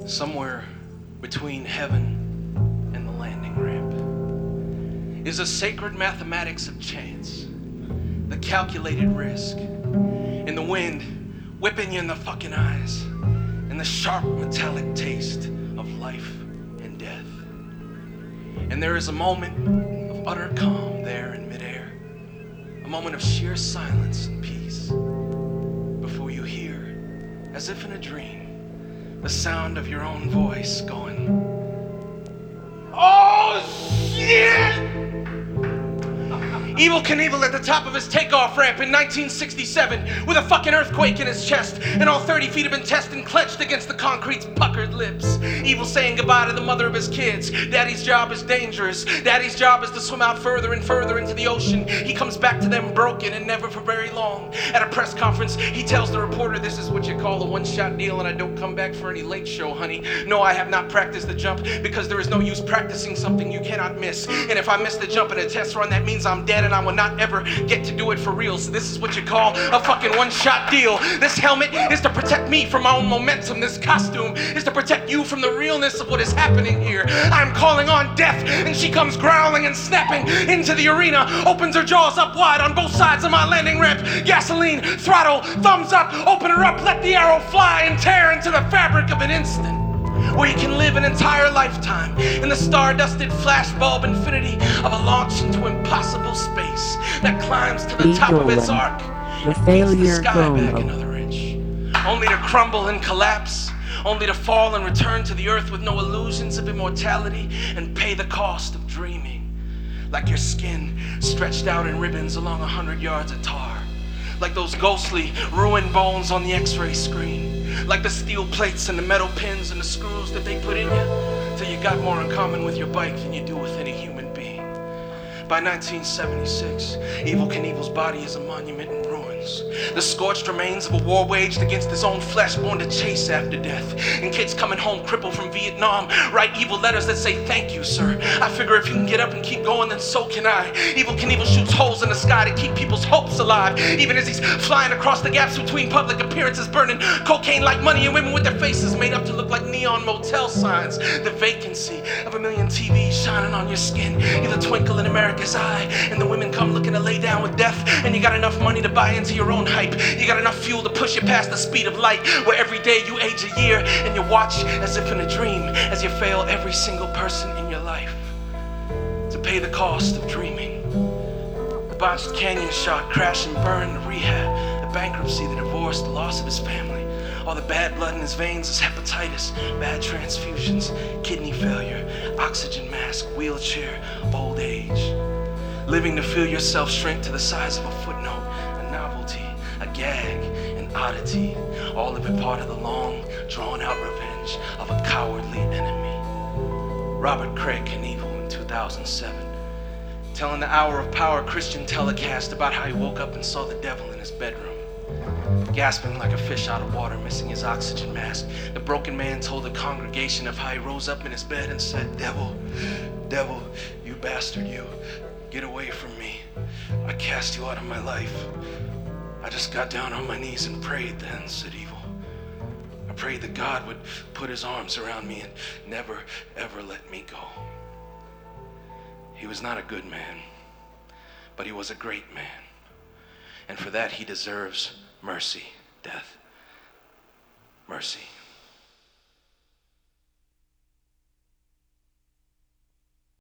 Somewhere between heaven and the landing ramp is a sacred mathematics of chance, the calculated risk, and the wind whipping you in the fucking eyes, and the sharp metallic taste of life and death. And there is a moment of utter calm there in midair, a moment of sheer silence and peace, before you hear, as if in a dream, the sound of your own voice going, "Oh shit!" Evel Knievel at the top of his takeoff ramp in 1967 with a fucking earthquake in his chest and all 30 feet of intestine clenched against the concrete's puckered lips. Evel saying goodbye to the mother of his kids. Daddy's job is dangerous. Daddy's job is to swim out further and further into the ocean. He comes back to them broken and never for very long. At a press conference, he tells the reporter, "This is what you call a one-shot deal and I don't come back for any late show, honey. No, I have not practiced the jump because there is no use practicing something you cannot miss. And if I miss the jump in a test run, that means I'm dead and I will not ever get to do it for real. So this is what you call a fucking one-shot deal. This helmet is to protect me from my own momentum. This costume is to protect you from the realness of what is happening here. I'm calling on death, and she comes growling and snapping into the arena, opens her jaws up wide on both sides of my landing ramp. Gasoline, throttle, thumbs up, open her up, let the arrow fly and tear into the fabric of an instant, where you can live an entire lifetime in the star-dusted flashbulb infinity of a launch into impossible space that climbs to the top of its arc, the failure the sky back another inch, only to crumble and collapse, only to fall and return to the earth with no illusions of immortality and pay the cost of dreaming, like your skin stretched out in ribbons along 100 yards of tar, like those ghostly ruined bones on the x-ray screen, like the steel plates and the metal pins and the screws that they put in you, till you got more in common with your bike than you do with any human being. By 1976, Evel Knievel's body is a monument in ruins. The scorched remains of a war waged against his own flesh, born to chase after death. And kids coming home crippled from Vietnam write evil letters that say, "Thank you, sir. I figure if you can get up and keep going, then so can I." Evel Knievel shoots holes in the sky to keep people's hopes alive, even as he's flying across the gaps between public appearances, burning cocaine like money and women with their faces made up to look like neon motel signs. The vacancy of a million TVs shining on your skin, you're the twinkle in America's eye, and the women come looking to lay down with death, and you got enough money to buy into your own hype. You got enough fuel to push you past the speed of light, where every day you age a year, and you watch as if in a dream, as you fail every single person in your life to pay the cost of dreaming. The botched canyon shot, crash and burn, the rehab, the bankruptcy, the divorce, the loss of his family. All the bad blood in his veins is hepatitis, bad transfusions, kidney failure, oxygen mask, wheelchair, old age. Living to feel yourself shrink to the size of a footnote, a novelty, a gag, an oddity. All of it part of the long, drawn-out revenge of a cowardly enemy. Robert Craig Knievel in 2007, telling the Hour of Power Christian telecast about how he woke up and saw the devil in his bedroom. Gasping like a fish out of water, missing his oxygen mask, the broken man told the congregation of how he rose up in his bed and said, "Devil, devil, you bastard, you, get away from me. I cast you out of my life. I just got down on my knees and prayed then," said Evel. "I prayed that God would put his arms around me and never, ever let me go." He was not a good man, but he was a great man. And for that he deserves mercy, death. Mercy.